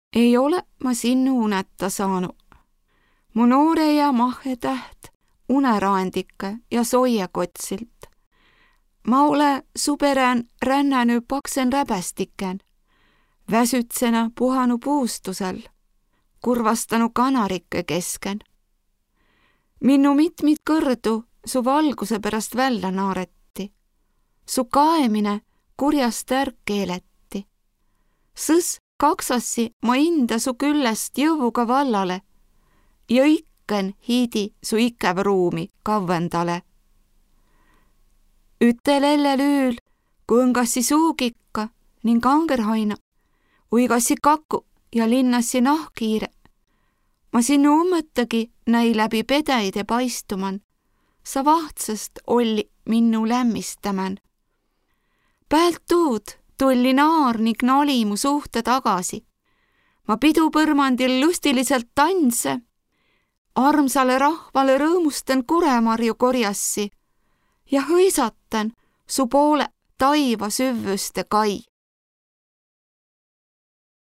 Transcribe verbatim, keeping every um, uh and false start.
Ei ole ma sinnu uneta saanu. Mu noore ja mahe täht, uneraandike ja soiekotsilt. Ma ole superään rännäny paksen räbästiken, väsytsena puhanu puustusel, kurvastanu kanarikke kesken. Minnu mitmit kõrdu su valguse pärast välja naaretti. Su kaemine kurjast ärkeeletti. Sõs kaksassi ma inda su küllest jõuvuga vallale ja ikken hiidi su ikev ruumi kavvendale. Ütelelle lüül, kui õngassi suugikka ning angerhaina, uigassi kaku ja linnassi nahkiire. Ma sinnu ummõttagi näi läbi pedeide paistuman. Sa vahtsast olli minnu lämmistämän. Päält tuud tulli naar ning nali mu suhte tagasi. Ma pidupõrmandil lustiliselt tanse. Armsale rahvale rõõmustan kuremarju korjassi ja hõisatan su poole taiva süvvüste kai.